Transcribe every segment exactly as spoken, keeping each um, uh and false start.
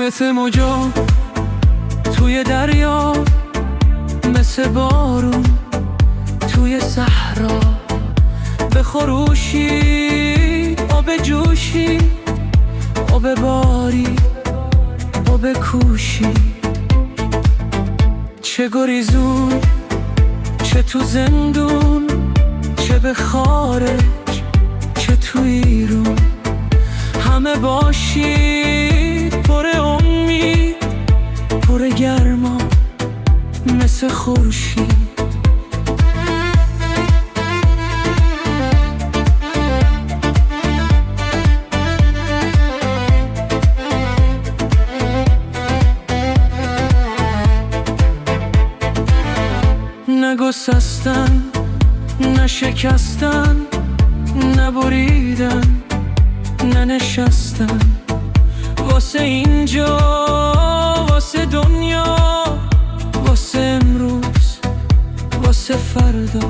مثل موجا توی دریا، مثل بارون توی صحرا، به خروشی آب جوشی، آب باری آب کوشی. چه گریزون چه تو زندون، چه به خارج چه تو ایرون، همه باشید پر امید پر گرما مثل خورشید. نگسستن نشکستن نبریدن ننشستن، واسه اینجا واسه دنیا، واسه امروز واسه فردا.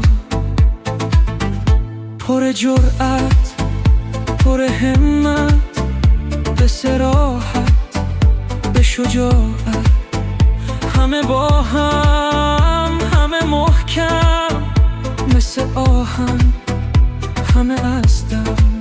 پر جرأت پر همت، به صراحت به شجاعت، همه با هم همه محکم مثل آهن، همه از دم.